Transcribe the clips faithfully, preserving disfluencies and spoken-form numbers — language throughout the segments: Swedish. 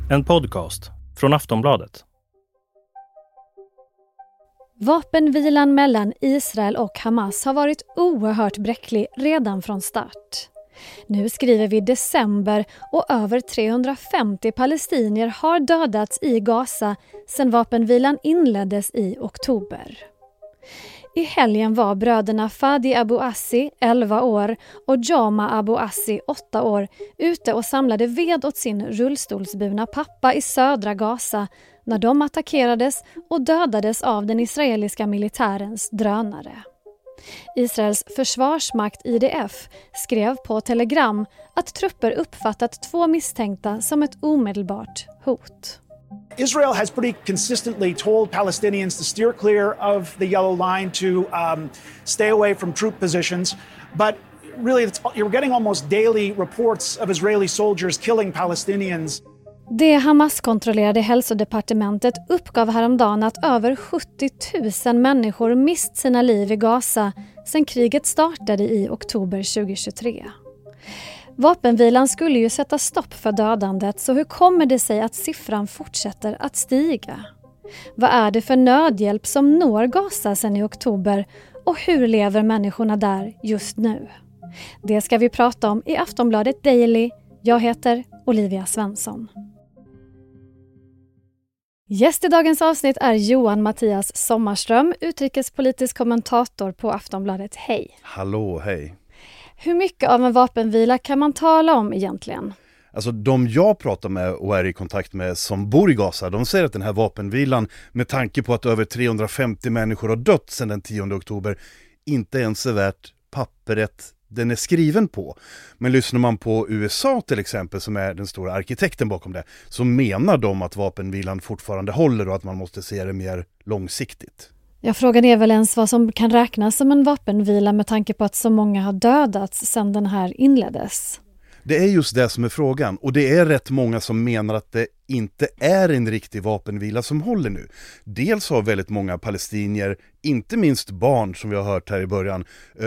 En podcast från Aftonbladet. Vapenvilan mellan Israel och Hamas har varit oerhört bräcklig redan från start. Nu skriver vi december och över trehundrafemtio palestinier har dödats i Gaza sedan vapenvilan inleddes i oktober. I helgen var bröderna Fadi Abu Assi, elva år, och Jama Abu Assi, åtta år, ute och samlade ved åt sin rullstolsburna pappa i södra Gaza när de attackerades och dödades av den israeliska militärens drönare. Israels försvarsmakt I D F skrev på Telegram att trupper uppfattat två misstänkta som ett omedelbart hot. Israel has pretty consistently told Palestinians to steer clear of the yellow line, to um, stay away from troop positions. But really, it's, you're getting almost daily reports of Israeli soldiers killing Palestinians. Det Hamas-kontrollerade hälsodepartementet uppgav häromdagen att över sjuttio tusen människor mist sina liv i Gaza sedan kriget startade i oktober tjugohundratjugotre. Vapenvilan skulle ju sätta stopp för dödandet, så hur kommer det sig att siffran fortsätter att stiga? Vad är det för nödhjälp som når Gaza sedan i oktober och hur lever människorna där just nu? Det ska vi prata om i Aftonbladet Daily. Jag heter Olivia Svensson. Gäst i dagens avsnitt är Johan Mattias Sommarström, utrikespolitisk kommentator på Aftonbladet. Hej! Hallå, hej! Hur mycket av en vapenvila kan man tala om egentligen? Alltså de jag pratar med och är i kontakt med som bor i Gaza, de säger att den här vapenvilan, med tanke på att över trehundrafemtio människor har dött sedan den tionde oktober, inte ens är värt pappret den är skriven på. Men lyssnar man på U S A till exempel, som är den stora arkitekten bakom det, så menar de att vapenvilan fortfarande håller och att man måste se det mer långsiktigt. Jag frågar är väl ens vad som kan räknas som en vapenvila med tanke på att så många har dödats sedan den här inleddes. Det är just det som är frågan, och det är rätt många som menar att det inte är en riktig vapenvila som håller nu. Dels har väldigt många palestinier, inte minst barn som vi har hört här i början,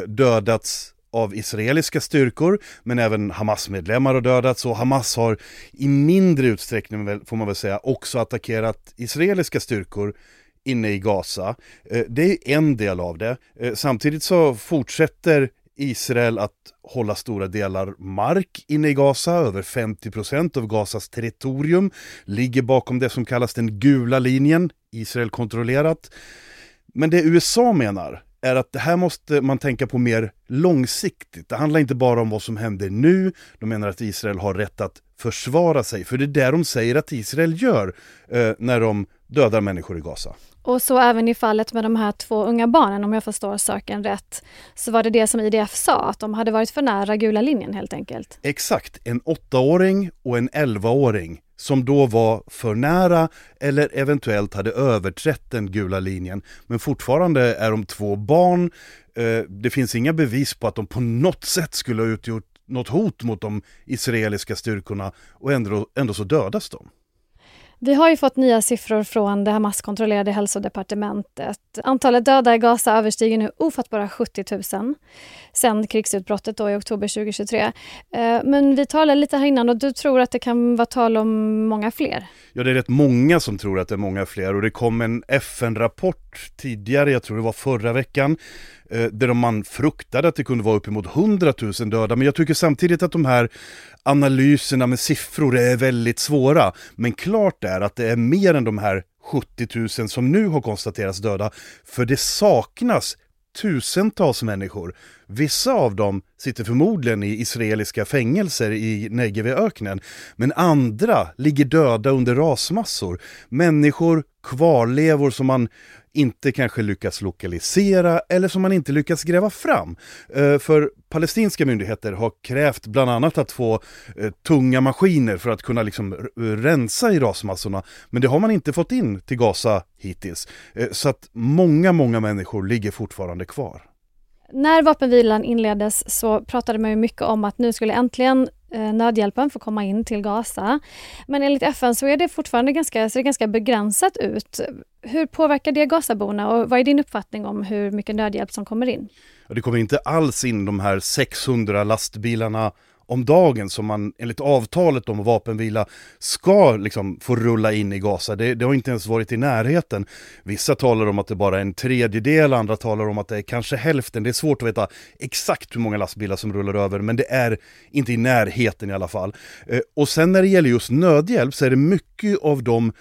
dödats av israeliska styrkor, men även Hamas-medlemmar har dödats, och Hamas har i mindre utsträckning, får man väl säga, också attackerat israeliska styrkor inne i Gaza. Det är en del av det. Samtidigt så fortsätter Israel att hålla stora delar mark inne i Gaza. Över femtio procent av Gazas territorium ligger bakom det som kallas den gula linjen, Israel kontrollerat. Men det U S A menar är att det här måste man tänka på mer långsiktigt. Det handlar inte bara om vad som händer nu. De menar att Israel har rätt att försvara sig. För det är där de säger att Israel gör eh, när de dödar människor i Gaza. Och så även i fallet med de här två unga barnen, om jag förstår saken rätt, så var det det som I D F sa, att de hade varit för nära gula linjen helt enkelt. Exakt, en åttaåring och en elvaåring som då var för nära eller eventuellt hade överträtt den gula linjen. Men fortfarande är de två barn. Det finns inga bevis på att de på något sätt skulle ha utgjort något hot mot de israeliska styrkorna, och ändå, ändå så dödas de. Vi har ju fått nya siffror från det Hamas-kontrollerade hälsodepartementet. Antalet döda i Gaza överstiger nu ofattbara sjuttio tusen sedan krigsutbrottet då i oktober tjugohundratjugotre. Men vi talade lite här innan och du tror att det kan vara tal om många fler. Ja, det är rätt många som tror att det är många fler, och det kom en F N-rapport tidigare, jag tror det var förra veckan, där man fruktade att det kunde vara uppemot hundratusen döda. Men jag tycker samtidigt att de här analyserna med siffror är väldigt svåra. Men klart är att det är mer än de här sjuttio tusen som nu har konstaterats döda. För det saknas tusentals människor. Vissa av dem sitter förmodligen i israeliska fängelser i Negev-öknen. Men andra ligger döda under rasmassor. Människor, kvarlevor som man inte kanske lyckas lokalisera eller som man inte lyckas gräva fram. För palestinska myndigheter har krävt bland annat att få tunga maskiner för att kunna liksom rensa i rasmassorna. Men det har man inte fått in till Gaza hittills. Så att många, många människor ligger fortfarande kvar. När vapenvilan inleddes så pratade man ju mycket om att nu skulle äntligen eh, nödhjälpen få komma in till Gaza. Men enligt F N så är det fortfarande ganska, ser det ganska begränsat ut. Hur påverkar det Gazaborna och vad är din uppfattning om hur mycket nödhjälp som kommer in? Ja, det kommer inte alls in de här sexhundra lastbilarna om dagen som man enligt avtalet om vapenvila ska liksom få rulla in i Gaza. Det, det har inte ens varit i närheten. Vissa talar om att det bara är en tredjedel, andra talar om att det är kanske hälften. Det är svårt att veta exakt hur många lastbilar som rullar över, men det är inte i närheten i alla fall. Eh, och sen när det gäller just nödhjälp så är det mycket av de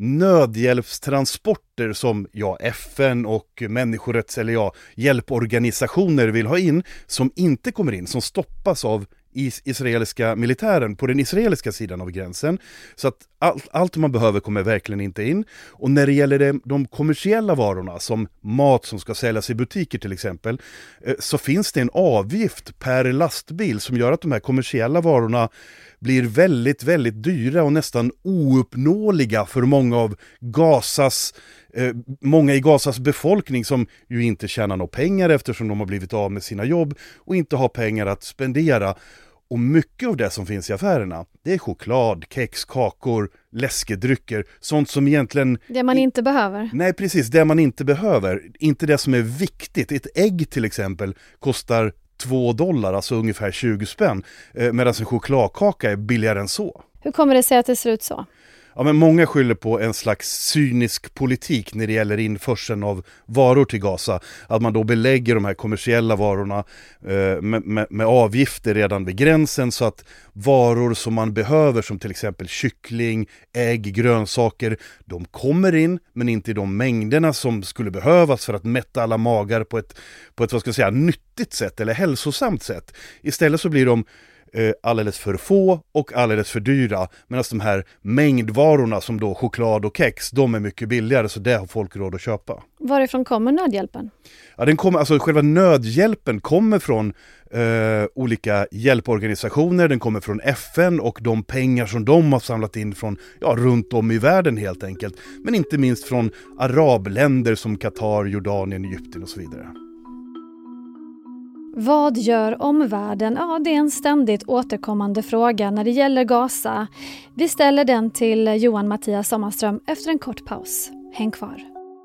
nödhjälpstransporter som ja, F N och människorätts eller ja, hjälporganisationer vill ha in som inte kommer in, som stoppas av is- israeliska militären på den israeliska sidan av gränsen. Så att all- allt man behöver kommer verkligen inte in. Och när det gäller de, de kommersiella varorna som mat som ska säljas i butiker till exempel, eh, så finns det en avgift per lastbil som gör att de här kommersiella varorna blir väldigt, väldigt dyra och nästan ouppnåeliga för många av Gazas, eh, många i Gazas befolkning som ju inte tjänar några pengar eftersom de har blivit av med sina jobb och inte har pengar att spendera. Och mycket av det som finns i affärerna, det är choklad, kex, kakor, läskedrycker, sånt som egentligen... Det man inte behöver. Nej, precis, det man inte behöver. Inte det som är viktigt. Ett ägg till exempel kostar två dollar, alltså ungefär tjugo spänn, eh, medan en chokladkaka är billigare än så. Hur kommer det sig att det ser ut så? Ja, men många skyller på en slags cynisk politik när det gäller införseln av varor till Gaza. Att man då belägger de här kommersiella varorna eh, med, med, med avgifter redan vid gränsen så att varor som man behöver som till exempel kyckling, ägg, grönsaker, de kommer in men inte i de mängderna som skulle behövas för att mätta alla magar på ett, på ett vad ska jag säga, nyttigt sätt eller hälsosamt sätt. Istället så blir de Eh, alldeles för få och alldeles för dyra, medan de här mängdvarorna som då choklad och kex, de är mycket billigare, så det har folk råd att köpa. Varifrån kommer nödhjälpen? Ja, den kommer, alltså själva nödhjälpen kommer från eh, olika hjälporganisationer, den kommer från F N och de pengar som de har samlat in från ja, runt om i världen helt enkelt, men inte minst från arabländer som Qatar, Jordanien, Egypten och så vidare. Vad gör omvärlden? Ja, det är en ständigt återkommande fråga när det gäller Gaza. Vi ställer den till Johan Mattias Sommarström efter en kort paus. Häng kvar.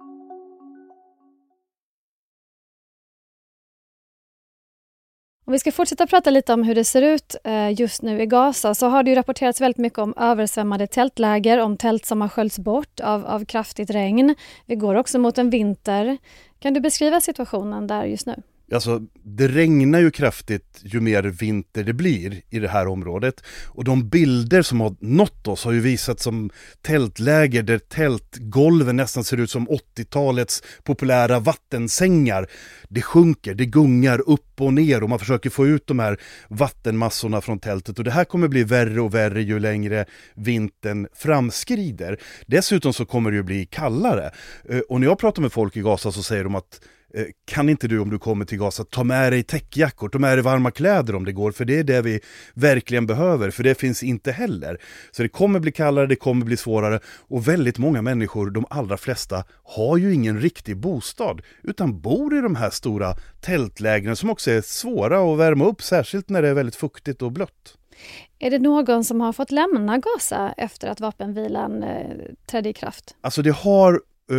Om vi ska fortsätta prata lite om hur det ser ut just nu i Gaza, så har det ju rapporterats väldigt mycket om översvämmade tältläger, om tält som har sköljts bort av, av kraftigt regn. Vi går också mot en vinter. Kan du beskriva situationen där just nu? Alltså, det regnar ju kraftigt ju mer vinter det blir i det här området. Och de bilder som har nått oss har ju visat som tältläger där tältgolven nästan ser ut som åttiotalets populära vattensängar. Det sjunker, det gungar upp och ner och man försöker få ut de här vattenmassorna från tältet. Och det här kommer bli värre och värre ju längre vintern framskrider. Dessutom så kommer det ju bli kallare. Och när jag pratar med folk i Gaza så säger de att kan inte du om du kommer till Gaza ta med dig täckjackor, ta med dig varma kläder om det går, för det är det vi verkligen behöver, för det finns inte heller. Så det kommer bli kallare, det kommer bli svårare och väldigt många människor, de allra flesta, har ju ingen riktig bostad utan bor i de här stora tältlägren som också är svåra att värma upp, särskilt när det är väldigt fuktigt och blött. Är det någon som har fått lämna Gaza efter att vapenvilan eh, trädde i kraft? Alltså det har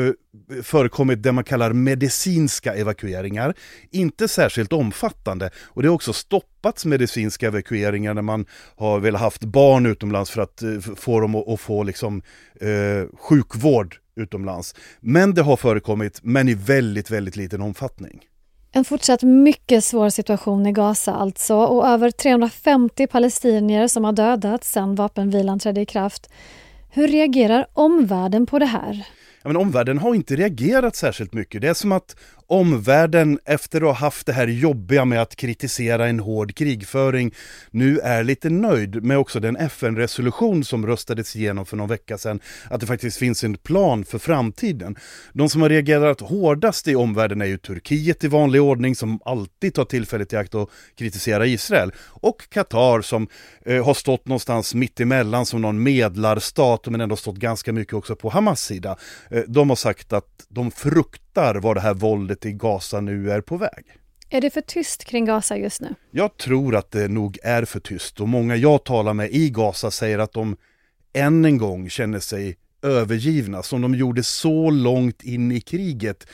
förekommit det man kallar medicinska evakueringar, inte särskilt omfattande, och det har också stoppats medicinska evakueringar när man har väl haft barn utomlands för att få dem att få liksom, eh, sjukvård utomlands. Men det har förekommit, men i väldigt, väldigt liten omfattning. En fortsatt mycket svår situation i Gaza alltså, och över trehundrafemtio palestinier som har dödats sedan vapenvilan trädde i kraft. Hur reagerar omvärlden på det här? Ja, men omvärlden har inte reagerat särskilt mycket. Det är som att omvärlden efter att ha haft det här jobbiga med att kritisera en hård krigföring nu är lite nöjd med också den F N-resolution som röstades igenom för någon vecka sedan, att det faktiskt finns en plan för framtiden. De som har reagerat hårdast i omvärlden är ju Turkiet i vanlig ordning, som alltid tar tillfället i akt att kritisera Israel, och Qatar som eh, har stått någonstans mitt emellan som någon medlarstat men ändå stått ganska mycket också på Hamas sida. Eh, de har sagt att de fruktar vad det här våldet i Gaza nu är på väg. Är det för tyst kring Gaza just nu? Jag tror att det nog är för tyst, och många jag talar med i Gaza säger att de än en gång känner sig övergivna, som de gjorde så långt in i kriget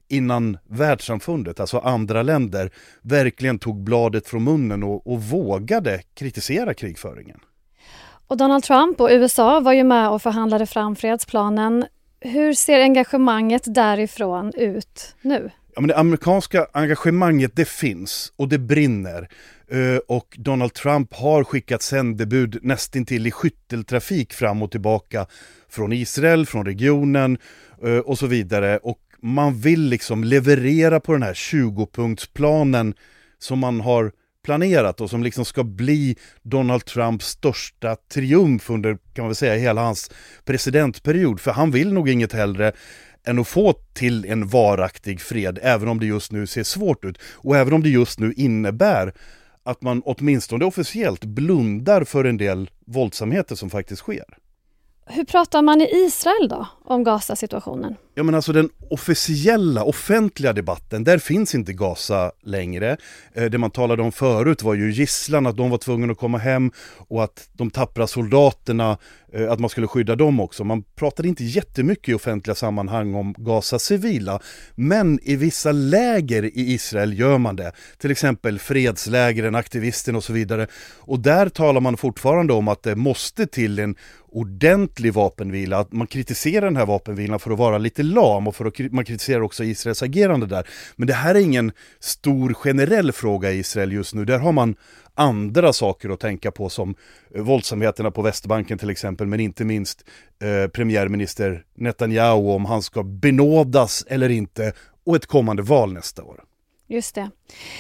innan världssamfundet, alltså andra länder, verkligen tog bladet från munnen och, och vågade kritisera krigföringen. Och Donald Trump och U S A var ju med och förhandlade fram fredsplanen. Hur ser engagemanget därifrån ut nu? Ja, men det amerikanska engagemanget, det finns och det brinner. Uh, och Donald Trump har skickat sändebud nästintill i skytteltrafik fram och tillbaka från Israel, från regionen uh, och så vidare. Och man vill liksom leverera på den här tjugo-punktsplanen som man har planerat och som liksom ska bli Donald Trumps största triumf under, kan man väl säga, hela hans presidentperiod. För han vill nog inget hellre än att få till en varaktig fred, även om det just nu ser svårt ut. Och även om det just nu innebär att man åtminstone officiellt blundar för en del våldsamheter som faktiskt sker. Hur pratar man i Israel då om Gaza-situationen? Ja, men alltså den officiella, offentliga debatten, där finns inte Gaza längre. Eh, det man talade om förut var ju gisslan, att de var tvungna att komma hem och att de tappra soldaterna, eh, att man skulle skydda dem också. Man pratade inte jättemycket i offentliga sammanhang om Gaza civila, men i vissa läger i Israel gör man det. Till exempel fredslägren, aktivisterna och så vidare. Och där talar man fortfarande om att det måste till en ordentlig vapenvila, att man kritiserar den här vapenvilan för att vara lite lam och för att man kritiserar också Israels agerande där. Men det här är ingen stor generell fråga i Israel just nu. Där har man andra saker att tänka på, som våldsamheterna på Västbanken till exempel, men inte minst eh, premiärminister Netanyahu, om han ska benådas eller inte, och ett kommande val nästa år. Just det.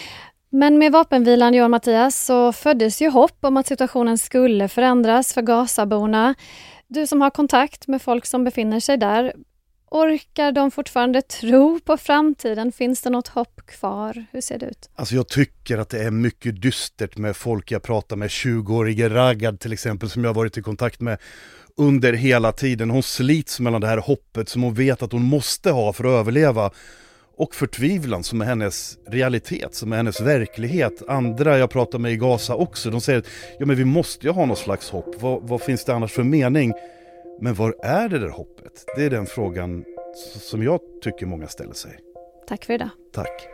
Men med vapenvilan, Johan Mattias, så föddes ju hopp om att situationen skulle förändras för Gazaborna. Du som har kontakt med folk som befinner sig där, orkar de fortfarande tro på framtiden? Finns det något hopp kvar? Hur ser det ut? Alltså jag tycker att det är mycket dystert med folk jag pratar med, tjugo-årige Ragad till exempel, som jag har varit i kontakt med under hela tiden. Hon slits mellan det här hoppet som hon vet att hon måste ha för att överleva, och förtvivlan som är hennes realitet, som är hennes verklighet. Andra jag pratar med i Gaza också, de säger att ja, men vi måste ju ha någon slags hopp. Vad, vad finns det annars för mening? Men var är det där hoppet? Det är den frågan som jag tycker många ställer sig. Tack för idag. Tack.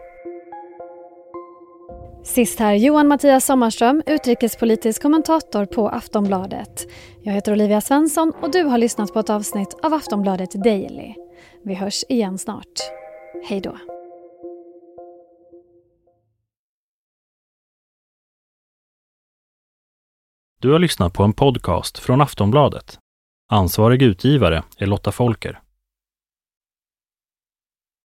Sist här Johan Mattias Sommarström, utrikespolitisk kommentator på Aftonbladet. Jag heter Olivia Svensson och du har lyssnat på ett avsnitt av Aftonbladet Daily. Vi hörs igen snart. Hej då. Du har lyssnat på en podcast från Aftonbladet. Ansvarig utgivare är Lotta Folker.